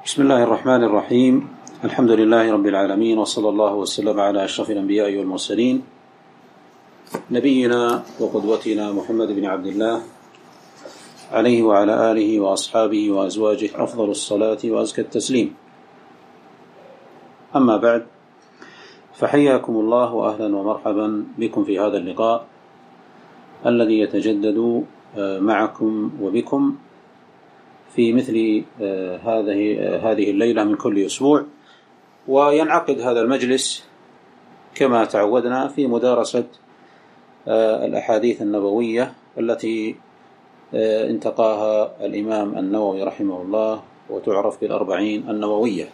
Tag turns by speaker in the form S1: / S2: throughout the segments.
S1: بسم الله الرحمن الرحيم. الحمد لله رب العالمين، وصلى الله وسلم على أشرف الأنبياء والمرسلين، نبينا وقدوتنا محمد بن عبد الله عليه وعلى آله وأصحابه وأزواجه أفضل الصلاة وأزكى التسليم. أما بعد، فحياكم الله وأهلا ومرحبا بكم في هذا اللقاء الذي يتجدد معكم وبكم في مثل هذه الليلة من كل أسبوع، وينعقد هذا المجلس كما تعودنا في مدارسة الأحاديث النبوية التي انتقاها الإمام النووي رحمه الله وتعرف بالأربعين النووية.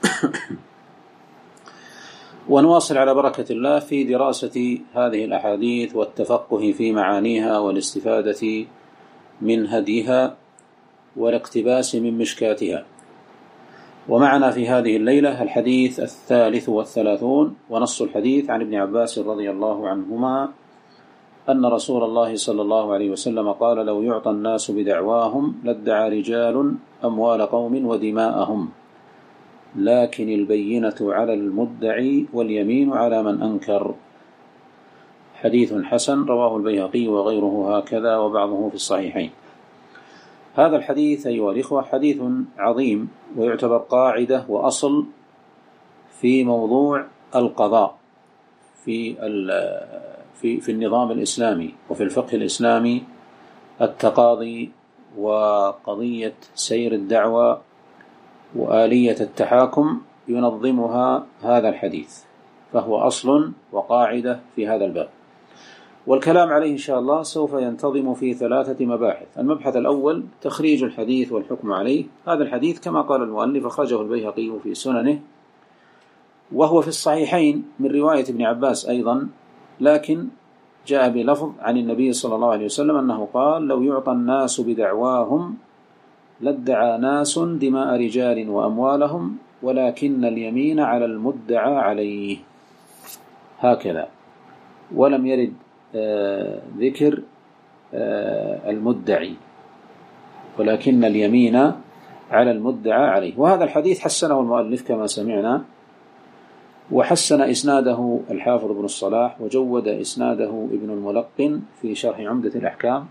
S1: ونواصل على بركة الله في دراسة هذه الأحاديث والتفقه في معانيها والاستفادة من هديها والاقتباس من مشكاتها. ومعنا في هذه الليلة الحديث 33 ونص الحديث عن ابن عباس رضي الله عنهما أن رسول الله صلى الله عليه وسلم قال: لو يعطى الناس بدعواهم لادعى رجال أموال قوم ودماءهم، لكن البينة على المدعي واليمين على من أنكر. حديث حسن رواه البيهقي وغيره هكذا وبعضه في الصحيحين. هذا الحديث أيها الإخوة حديث عظيم، ويعتبر قاعدة وأصل في موضوع القضاء في النظام الإسلامي وفي الفقه الإسلامي. التقاضي وقضية سير الدعوة وآلية التحاكم ينظمها هذا الحديث، فهو أصل وقاعدة في هذا الباب. والكلام عليه إن شاء الله سوف ينتظم في 3 مباحث. المبحث الأول تخريج الحديث والحكم عليه. هذا الحديث كما قال المؤلف أخرجه البيهقي في سننه، وهو في الصحيحين من رواية ابن عباس أيضا، لكن جاء بلفظ عن النبي صلى الله عليه وسلم أنه قال: لو يعطى الناس بدعواهم لادعى ناس دماء رجال وأموالهم، ولكن اليمين على المدعى عليه. هكذا، ولم يرد ذكر المدعي، ولكن اليمين على المدعى عليه. وهذا الحديث حسنه المؤلف كما سمعنا، وحسن إسناده الحافظ ابن الصلاح، وجود إسناده ابن الملقن في شرح عمدة الأحكام،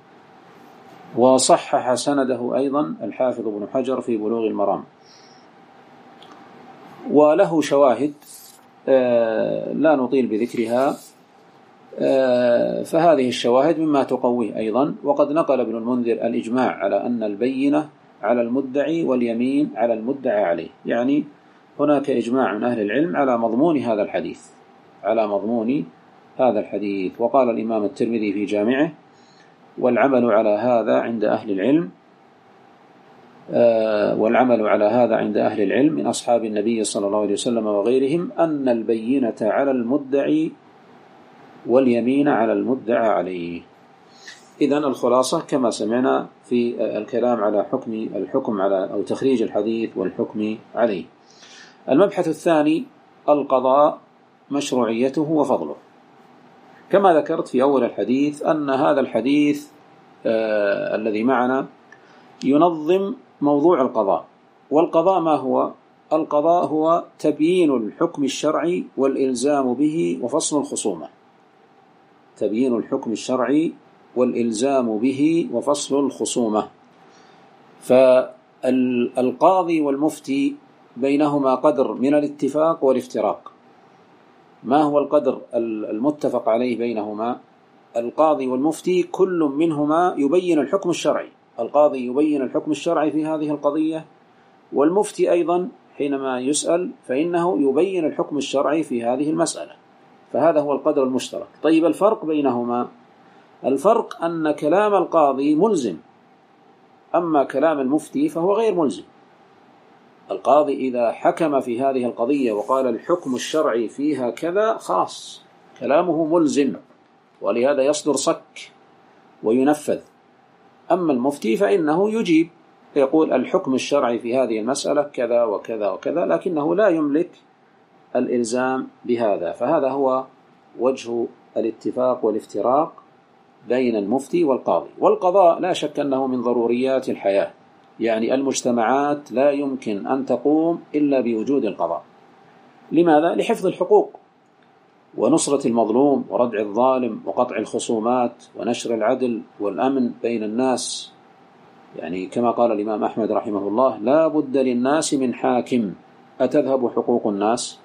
S1: وصحح سنده أيضا الحافظ ابن حجر في بلوغ المرام. وله شواهد لا نطيل بذكرها، فهذه الشواهد مما تقويه أيضا. وقد نقل ابن المنذر الإجماع على أن البينة على المدعي واليمين على المدعى عليه، يعني هناك إجماع من أهل العلم على مضمون هذا الحديث. وقال الإمام الترمذي في جامعه: والعمل على هذا عند أهل العلم من أصحاب النبي صلى الله عليه وسلم وغيرهم أن البينة على المدعي واليمين على المدعى عليه. إذن الخلاصة كما سمعنا في الكلام على الحكم على أو تخريج الحديث والحكم عليه. المبحث الثاني القضاء، مشروعيته وفضله. كما ذكرت في أول الحديث أن هذا الحديث الذي معنا ينظم موضوع القضاء. والقضاء ما هو؟ القضاء هو تبيين الحكم الشرعي والإلزام به وفصل الخصومة. تبيين الحكم الشرعي والإلزام به وفصل الخصومة. فالقاضي والمفتي بينهما قدر من الاتفاق والافتراق. ما هو القدر المتفق عليه بينهما؟ القاضي والمفتي كل منهما يبين الحكم الشرعي. القاضي يبين الحكم الشرعي في هذه القضية، والمفتي أيضا حينما يسأل فإنه يبين الحكم الشرعي في هذه المسألة. فهذا هو القدر المشترك. طيب، الفرق بينهما، الفرق أن كلام القاضي ملزم، أما كلام المفتي فهو غير ملزم. القاضي إذا حكم في هذه القضية وقال الحكم الشرعي فيها كذا، خلاص كلامه ملزم، ولهذا يصدر صك وينفذ. أما المفتي فإنه يجيب، يقول الحكم الشرعي في هذه المسألة كذا وكذا وكذا، لكنه لا يملك الإلزام بهذا. فهذا هو وجه الاتفاق والافتراق بين المفتي والقاضي. والقضاء لا شك أنه من ضروريات الحياة، يعني المجتمعات لا يمكن أن تقوم إلا بوجود القضاء. لماذا؟ لحفظ الحقوق ونصرة المظلوم وردع الظالم وقطع الخصومات ونشر العدل والأمن بين الناس. يعني كما قال الإمام أحمد رحمه الله: لا بد للناس من حاكم أتذهب حقوق الناس.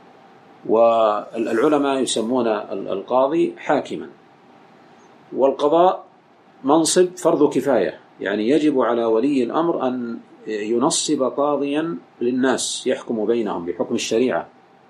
S1: والعلماء يسمون القاضي حاكما. والقضاء منصب فرض كفاية، يعني يجب على ولي الأمر أن ينصب قاضيا للناس يحكم بينهم بحكم الشريعة.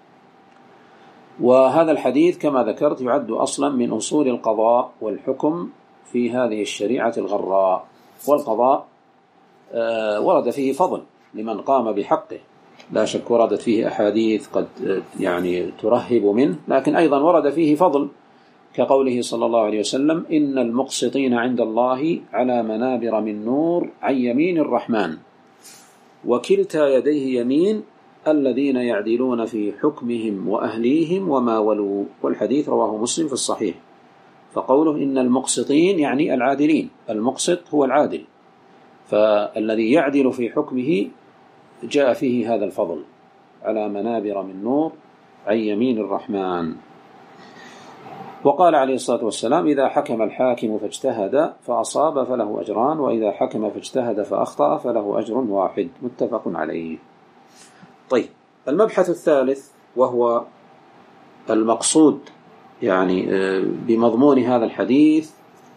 S1: وهذا الحديث كما ذكرت يعد أصلا من أصول القضاء والحكم في هذه الشريعة الغراء. والقضاء ورد فيه فضل لمن قام بحقه، لا شك وردت فيه أحاديث قد يعني ترهب منه، لكن أيضا ورد فيه فضل كقوله صلى الله عليه وسلم: إن المقسطين عند الله على منابر من نور عن يمين الرحمن وكلتا يديه يمين الذين يعدلون في حكمهم وأهليهم وما ولوا. والحديث رواه مسلم في الصحيح. فقوله إن المقسطين يعني العادلين، المقسط هو العادل، فالذي يعدل في حكمه جاء فيه هذا الفضل: على منابر من نور عن يمين الرحمن. وقال عليه الصلاة والسلام: إذا حكم الحاكم فاجتهد فأصاب فله أجران، وإذا حكم فاجتهد فأخطأ فله أجر واحد. متفق عليه. طيب، المبحث الثالث وهو المقصود يعني بمضمون هذا الحديث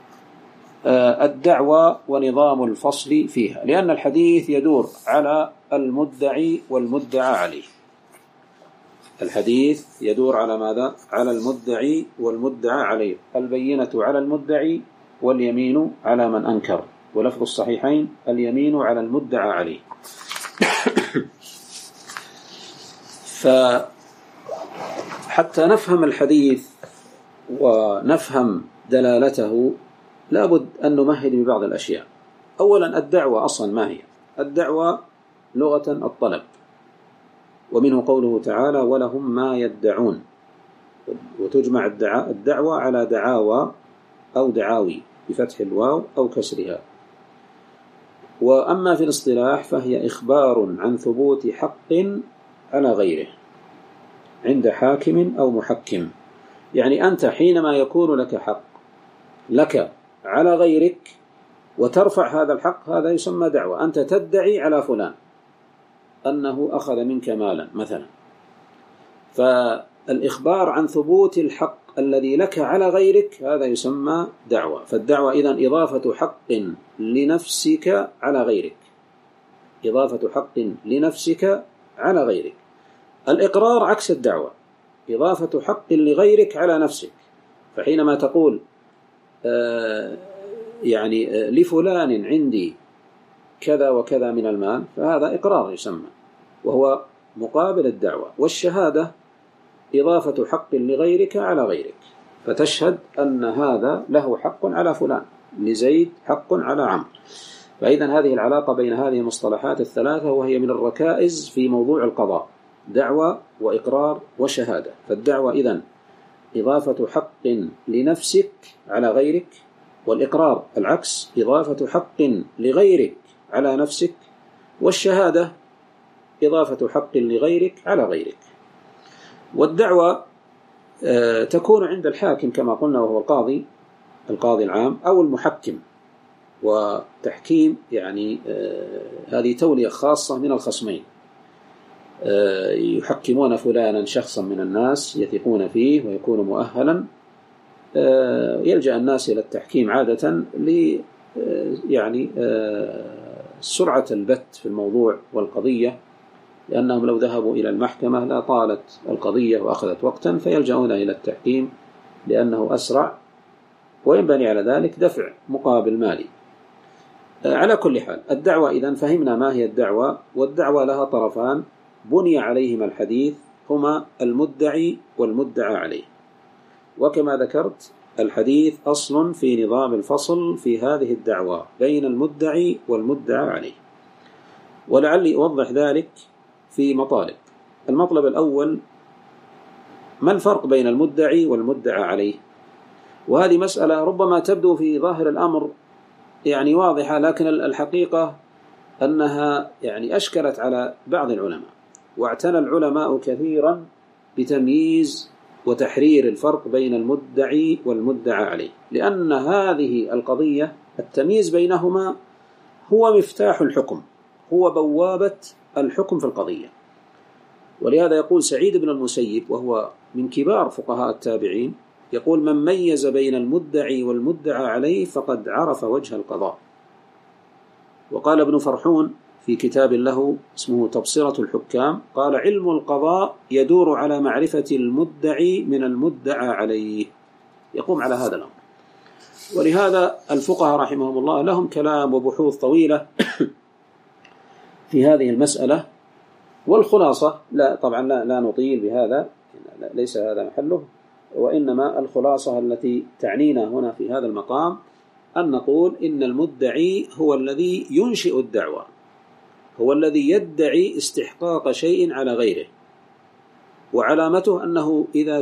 S1: الدعوة ونظام الفصل فيها، لأن الحديث يدور على المدعي والمدعى عليه. الحديث يدور على ماذا؟ على المدعي والمدعى عليه. البينة على المدعي واليمين على من أنكر، ولفظ الصحيحين: اليمين على المدعى عليه. فحتى نفهم الحديث ونفهم دلالته لابد أن نمهد ببعض الأشياء. أولا، الدعوة أصلا ما هي؟ الدعوة لغة الطلب، ومنه قوله تعالى: ولهم ما يدعون. وتجمع الدعوة على دعاوى أو دعاوي بفتح الواو أو كسرها. وأما في الاصطلاح فهي إخبار عن ثبوت حق على غيره عند حاكم أو محكم. يعني أنت حينما يكون لك حق لك على غيرك وترفع هذا الحق، هذا يسمى دعوة. أنت تدعي على فلان أنه أخذ منك مالا مثلا، فالإخبار عن ثبوت الحق الذي لك على غيرك هذا يسمى دعوة. فالدعوة إذن إضافة حق لنفسك على غيرك، إضافة حق لنفسك على غيرك. الإقرار عكس الدعوة، إضافة حق لغيرك على نفسك. فحينما تقول يعني لفلان عندي كذا وكذا من المال، فهذا إقرار يسمى، وهو مقابل الدعوة. والشهادة إضافة حق لغيرك على غيرك، فتشهد أن هذا له حق على فلان، لزيد حق على عمرو. فإذن هذه العلاقة بين هذه المصطلحات الثلاثة، وهي من الركائز في موضوع القضاء: دعوة وإقرار وشهادة. فالدعوة إذن إضافة حق لنفسك على غيرك، والإقرار العكس، إضافة حق لغيرك على نفسك، والشهادة إضافة حق لغيرك على غيرك. والدعوة تكون عند الحاكم كما قلنا، وهو القاضي العام أو المحكم. وتحكيم يعني هذه تولية خاصة من الخصمين، يحكمون فلانا شخصا من الناس يثقون فيه ويكون مؤهلا. يلجأ الناس إلى التحكيم عادة يعني سرعة البت في الموضوع والقضية، لأنهم لو ذهبوا إلى المحكمة لا طالت القضية وأخذت وقتا، فيلجأون إلى التحكيم لأنه أسرع، وينبني على ذلك دفع مقابل مالي. على كل حال، الدعوة إذن فهمنا ما هي الدعوة. والدعوة لها طرفان بني عليهما الحديث، هما المدعي والمدعى عليه. وكما ذكرت، الحديث أصل في نظام الفصل في هذه الدعوة بين المدعي والمدعى عليه. ولعلي أوضح ذلك في مطالب. المطلب الأول: ما الفرق بين المدعي والمدعى عليه؟ وهذه مسألة ربما تبدو في ظاهر الأمر يعني واضحة، لكن الحقيقة أنها يعني أشكلت على بعض العلماء، واعتنى العلماء كثيرا بتمييز وتحرير الفرق بين المدعي والمدعى عليه، لأن هذه القضية التمييز بينهما هو مفتاح الحكم، هو بوابة الحكم في القضية. ولهذا يقول سعيد بن المسيب وهو من كبار فقهاء التابعين، يقول: من ميز بين المدعي والمدعى عليه فقد عرف وجه القضاء. وقال ابن فرحون في كتاب له اسمه تبصرة الحكام، قال: علم القضاء يدور على معرفة المدعي من المدعى عليه، يقوم على هذا الأمر. ولهذا الفقهاء رحمهم الله لهم كلام وبحوث طويلة في هذه المسألة، والخلاصة طبعا لا نطيل بهذا، ليس هذا محله، وإنما الخلاصة التي تعنينا هنا في هذا المقام أن نقول إن المدعي هو الذي ينشئ الدعوة، هو الذي يدعي استحقاق شيء على غيره، وعلامته أنه إذا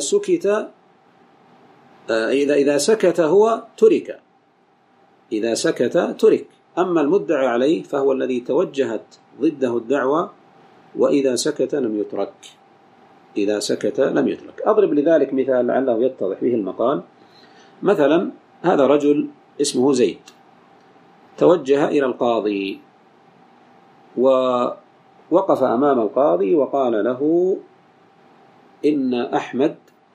S1: سكت هو ترك، إذا سكت ترك. أما المدعى عليه فهو الذي توجهت ضده الدعوة، وإذا سكت لم يترك، إذا سكت لم يترك. أضرب لذلك مثال لعله يتضح به المقال. مثلا هذا رجل اسمه زيد توجه إلى القاضي، ووقف أمام القاضي وقال له: إن أحمد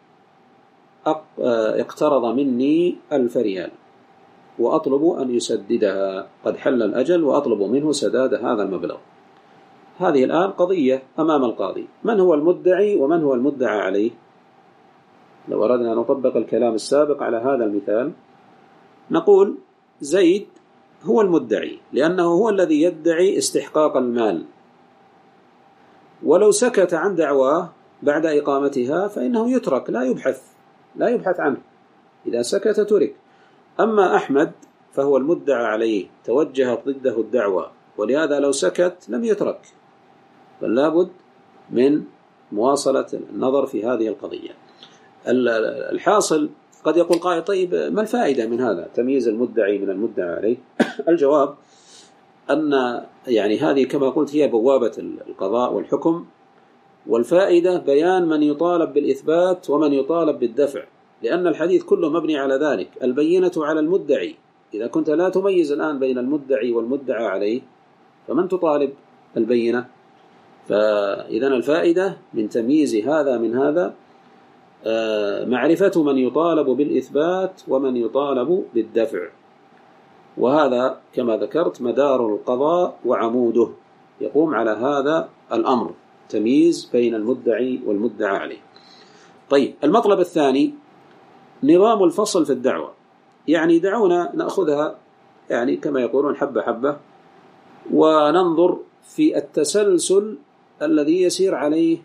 S1: اقترض مني 1000 ريال وأطلب أن يسددها، قد حل الأجل وأطلب منه سداد هذا المبلغ. هذه الآن قضية أمام القاضي، من هو المدعي ومن هو المدعى عليه؟ لو أردنا أن نطبق الكلام السابق على هذا المثال نقول زيد هو المدعي، لأنه هو الذي يدعي استحقاق المال، ولو سكت عن دعواه بعد إقامتها فإنه يترك، لا يبحث عنه، إذا سكت ترك. أما أحمد فهو المدعى عليه، توجهت ضده الدعوة، ولهذا لو سكت لم يترك، بل لابد من مواصلة النظر في هذه القضية. الحاصل قد يقول قائل: طيب ما الفائدة من هذا تمييز المدعي من المدعى عليه؟ الجواب أن يعني هذه كما قلت هي بوابة القضاء والحكم، والفائدة بيان من يطالب بالإثبات ومن يطالب بالدفع، لأن الحديث كله مبني على ذلك، البينة على المدعي. إذا كنت لا تميز الآن بين المدعي والمدعى عليه فمن تطالب البينة؟ فإذن الفائدة من تمييز هذا من هذا معرفة من يطالب بالإثبات ومن يطالب بالدفع، وهذا كما ذكرت مدار القضاء وعموده، يقوم على هذا الأمر، تمييز بين المدعي والمدعى عليه. طيب، المطلب الثاني نظام الفصل في الدعوة. يعني دعونا نأخذها يعني كما يقولون حبة حبة، وننظر في التسلسل الذي يسير عليه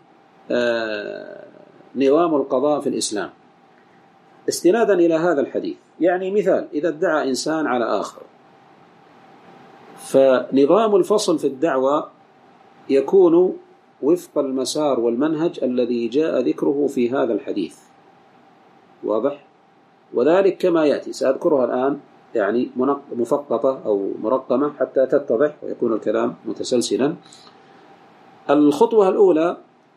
S1: نظام القضاء في الإسلام استنادا إلى هذا الحديث. يعني مثال، إذا ادعى إنسان على آخر، فنظام الفصل في الدعوة يكون وفق المسار والمنهج الذي جاء ذكره في هذا الحديث، واضح؟ وذلك كما يأتي، سأذكرها الآن يعني مفقطة أو مرقمة حتى تتضح ويكون الكلام متسلسلا. الخطوة الأولى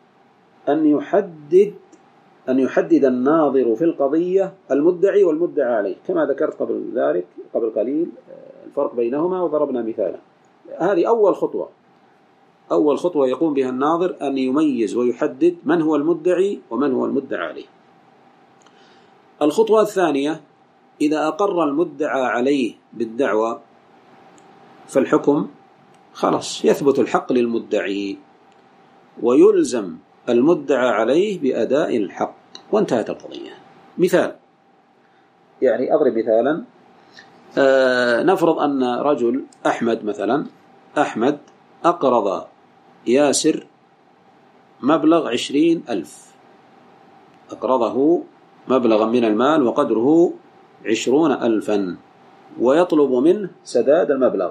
S1: أن يحدد الناظر في القضية المدعي والمدعى عليه، كما ذكرت قبل قليل الفرق بينهما وضربنا مثالا. هذه أول خطوة يقوم بها الناظر، أن يميز ويحدد من هو المدعي ومن هو المدعى عليه. الخطوة الثانية، إذا أقر المدعى عليه بالدعوة فالحكم خلاص يثبت الحق للمدعي، ويلزم المدعى عليه بأداء الحق، وانتهت القضية. مثال، يعني أضرب مثالا، نفرض أن رجل أحمد مثلا، أحمد أقرض ياسر مبلغ 20,000، أقرضه مبلغا من المال وقدره 20,000 ويطلب منه سداد المبلغ.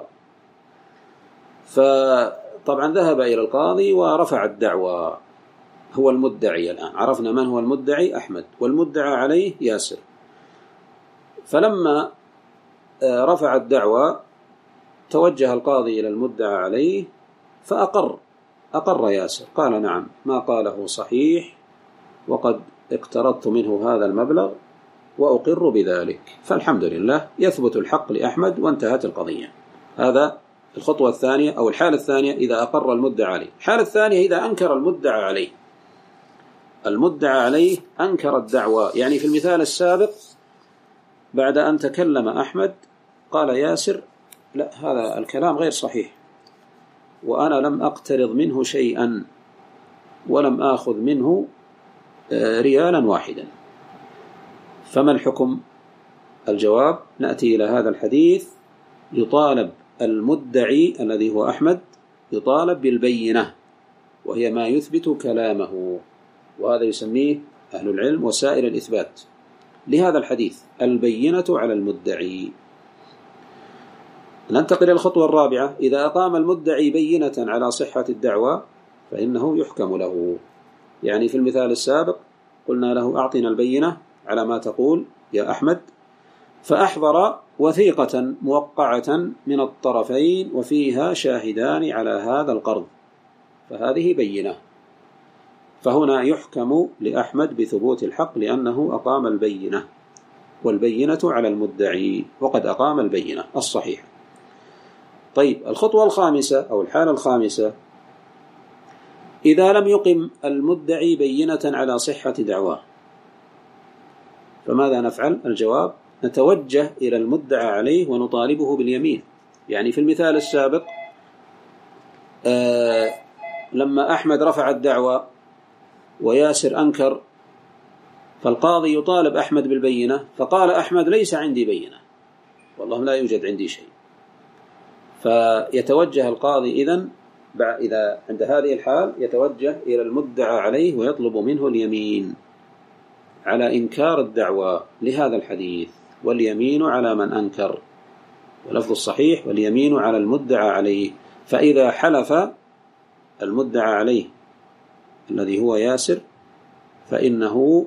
S1: فطبعا ذهب إلى القاضي ورفع الدعوى، هو المدعي الآن، عرفنا من هو المدعي أحمد والمدعى عليه ياسر. فلما رفع الدعوى توجه القاضي إلى المدعى عليه فأقر ياسر، قال نعم ما قاله صحيح وقد اقترضت منه هذا المبلغ وأقر بذلك، فالحمد لله يثبت الحق لأحمد وانتهت القضية. هذا الخطوة الثانية أو الحالة الثانية إذا أقر المدعى عليه. الحالة الثانية إذا أنكر المدعى عليه، المدعى عليه أنكر الدعوى، يعني في المثال السابق بعد أن تكلم أحمد قال ياسر لا هذا الكلام غير صحيح وأنا لم أقترض منه شيئا ولم آخذ منه ريالا واحدا، فما الحكم؟ الجواب نأتي إلى هذا الحديث، يطالب المدعي الذي هو أحمد يطالب بالبينة وهي ما يثبت كلامه، وهذا يسميه أهل العلم وسائل الإثبات لهذا الحديث، البينة على المدعي. ننتقل إلى الخطوة الرابعة، إذا أقام المدعي بينة على صحة الدعوى فإنه يحكم له. يعني في المثال السابق قلنا له أعطنا البينة على ما تقول يا أحمد، فأحضر وثيقة موقعة من الطرفين وفيها شاهدان على هذا القرض، فهذه بينة، فهنا يحكم لأحمد بثبوت الحق لأنه أقام البينة، والبينة على المدعي وقد أقام البينة الصحيحة. طيب الخطوة الخامسة أو الحالة الخامسة، إذا لم يقم المدعي بينة على صحة دعواه فماذا نفعل؟ الجواب نتوجه إلى المدعى عليه ونطالبه باليمين. يعني في المثال السابق لما أحمد رفع الدعوى وياسر أنكر، فالقاضي يطالب أحمد بالبينة، فقال أحمد ليس عندي بينة والله لا يوجد عندي شيء، فيتوجه القاضي إذا عند هذه الحال يتوجه إلى المدعى عليه ويطلب منه اليمين على إنكار الدعوى لهذا الحديث، واليمين على من أنكر، ولفظ الصحيح واليمين على المدعى عليه. فإذا حلف المدعى عليه الذي هو ياسر فإنه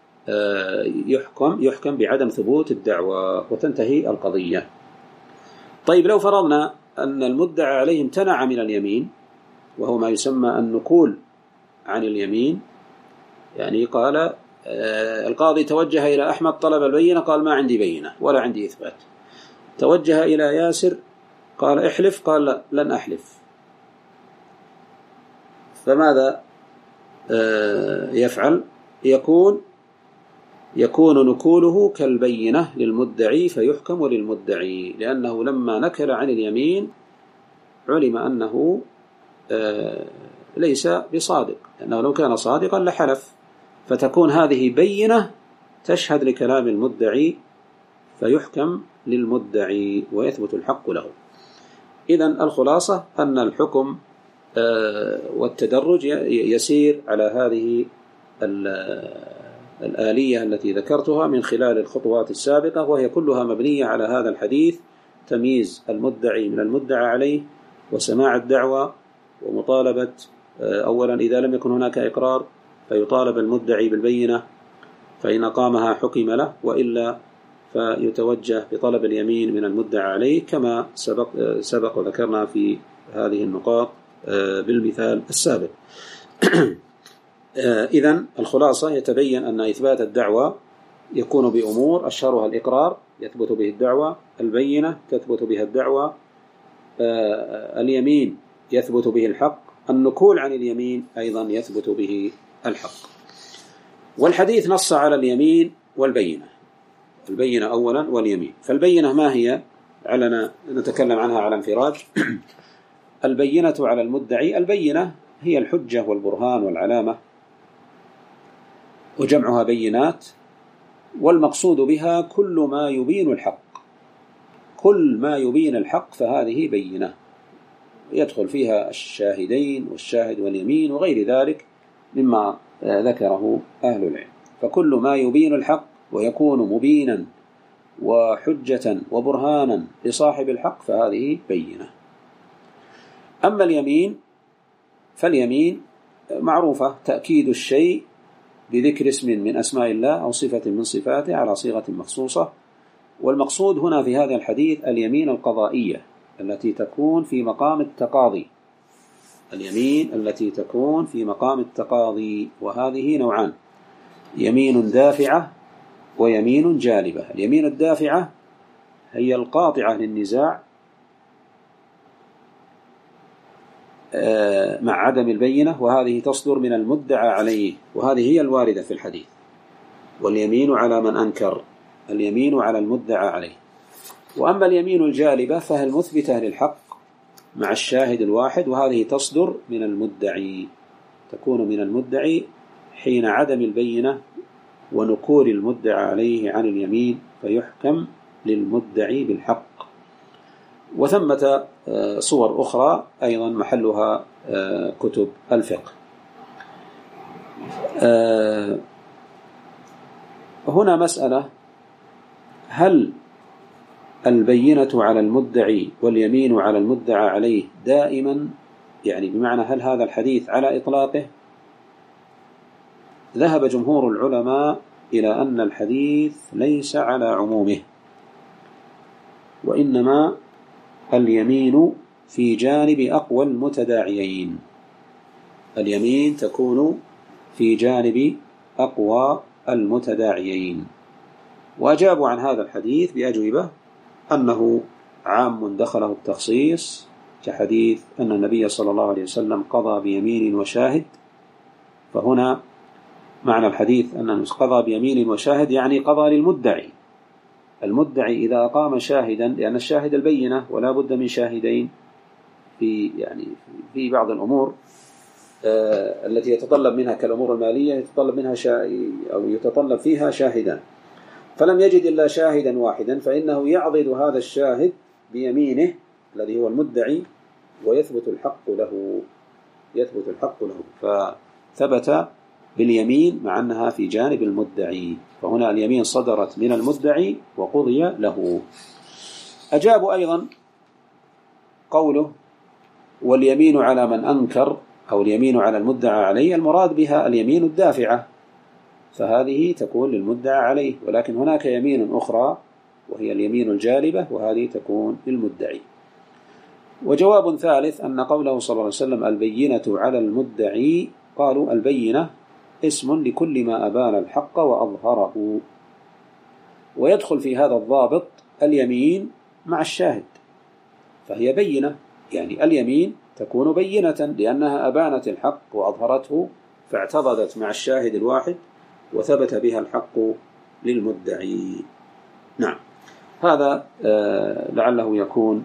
S1: يحكم بعدم ثبوت الدعوى وتنتهي القضية. طيب لو فرضنا أن المدعى عليه امتنع من اليمين، وهو ما يسمى النكول عن اليمين، يعني قال القاضي توجه إلى أحمد طلب البينة قال ما عندي بينة ولا عندي إثبات، توجه إلى ياسر قال احلف قال لا لن أحلف، فماذا يفعل؟ يكون نكوله كالبينة للمدعي فيحكم للمدعي، لأنه لما نكل عن اليمين علم أنه ليس بصادق، لأنه لو كان صادقا لحلف، فتكون هذه بينة تشهد لكلام المدعي فيحكم للمدعي ويثبت الحق له. إذن الخلاصة أن الحكم والتدرج يسير على هذه الآلية التي ذكرتها من خلال الخطوات السابقة، وهي كلها مبنية على هذا الحديث: تمييز المدعي من المدعى عليه، وسماع الدعوى، ومطالبة أولا إذا لم يكن هناك إقرار فيطالب المدعي بالبينة، فإن أقامها حكم له، وإلا فيتوجه بطلب اليمين من المدعى عليه كما سبق وذكرنا في هذه النقاط بالمثال السابق. إذن الخلاصة يتبين أن إثبات الدعوى يكون بأمور أشهرها الإقرار يثبت به الدعوى، البينة تثبت بها الدعوى، اليمين يثبت به الحق، النكول عن اليمين أيضا يثبت به الحق. والحديث نص على اليمين والبينة، البينة أولا واليمين. فالبينة ما هي؟ علنا نتكلم عنها على انفراج. البينة على المدعي، البينة هي الحجة والبرهان والعلامة، وجمعها بينات، والمقصود بها كل ما يبين الحق، كل ما يبين الحق فهذه بينة، يدخل فيها الشاهدين والشاهد واليمين وغير ذلك مما ذكره أهل العلم. فكل ما يبين الحق ويكون مبينا وحجة وبرهانا لصاحب الحق فهذه بينة. أما اليمين فاليمين معروفة، تأكيد الشيء بذكر اسم من أسماء الله أو صفة من صفاته على صيغة مخصوصة، والمقصود هنا في هذا الحديث اليمين القضائية التي تكون في مقام التقاضي، اليمين التي تكون في مقام التقاضي، وهذه نوعان: يمين دافعة ويمين جالبة. اليمين الدافعة هي القاطعة للنزاع مع عدم البينة، وهذه تصدر من المدعى عليه، وهذه هي الواردة في الحديث: واليمين على من أنكر، اليمين على المدعى عليه. وأما اليمين الجالبة فهي المثبتة للحق مع الشاهد الواحد، وهذه تصدر من المدعي، تكون من المدعي حين عدم البينة ونكور المدعى عليه عن اليمين، فيحكم للمدعي بالحق. وثمة صور أخرى أيضا محلها كتب الفقه. هنا مسألة: هل البينة على المدعي واليمين على المدعى عليه دائما، يعني بمعنى هل هذا الحديث على إطلاقه؟ ذهب جمهور العلماء إلى أن الحديث ليس على عمومه، وإنما اليمين في جانب أقوى المتداعيين، اليمين تكون في جانب أقوى المتداعيين. وأجابوا عن هذا الحديث بأجوبة أنه عام دخله التخصيص، كحديث أن النبي صلى الله عليه وسلم قضى بيمين وشاهد. فهنا معنى الحديث أنه قضى بيمين وشاهد يعني قضى للمدعي. المدعي إذا أقام شاهدا، لأن الشاهد البينة ولا بد من شاهدين في بعض الأمور التي يتطلب منها كالأمور المالية يتطلب منها أو يتطلب فيها شاهدا، فلم يجد إلا شاهدا واحدا، فإنه يعضد هذا الشاهد بيمينه الذي هو المدعي ويثبت الحق له، فثبت باليمين مع أنها في جانب المدعي، فهنا اليمين صدرت من المدعي وقضي له. أجابوا أيضا قوله: واليمين على من أنكر، أو اليمين على المدعى عليه، المراد بها اليمين الدافعة، فهذه تكون للمدعى عليه، ولكن هناك يمين أخرى وهي اليمين الجالبة، وهذه تكون للمدعي. وجواب ثالث أن قوله صلى الله عليه وسلم البينة على المدعي، قالوا البينة اسم لكل ما أبان الحق وأظهره، ويدخل في هذا الضابط اليمين مع الشاهد، فهي بينة، يعني اليمين تكون بينة لأنها أبانت الحق وأظهرته، فاعتضدت مع الشاهد الواحد وثبت بها الحق للمدعي. نعم، هذا لعله يكون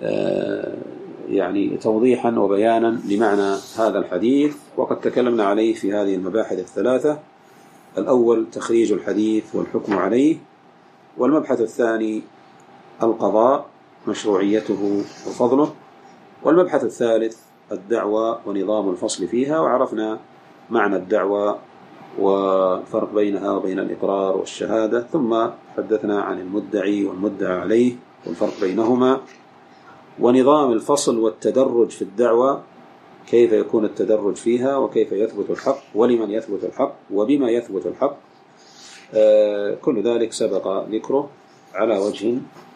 S1: يعني توضيحا وبيانا لمعنى هذا الحديث، وقد تكلمنا عليه في هذه المباحث الثلاثة: الأول تخريج الحديث والحكم عليه، والمبحث الثاني القضاء مشروعيته وفضله، والمبحث الثالث الدعوة ونظام الفصل فيها، وعرفنا معنى الدعوة وفرق بينها وبين الإقرار والشهادة، ثم حدثنا عن المدعي والمدعى عليه والفرق بينهما، ونظام الفصل والتدرج في الدعوة، كيف يكون التدرج فيها، وكيف يثبت الحق، ولمن يثبت الحق، وبما يثبت الحق. كل ذلك سبق ذكره على وجه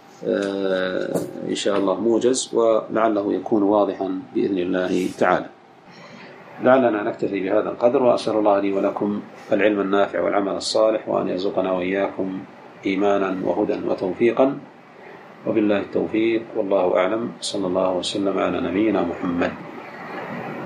S1: إن شاء الله موجز، ولعله يكون واضحا بإذن الله تعالى. لعلنا نكتفي بهذا القدر، وأسأل الله لي ولكم العلم النافع والعمل الصالح، وأن يرزقنا وإياكم إيمانا وهدى وتوفيقا، وبالله التوفيق، والله أعلم. صلى الله وسلم على نبينا محمد.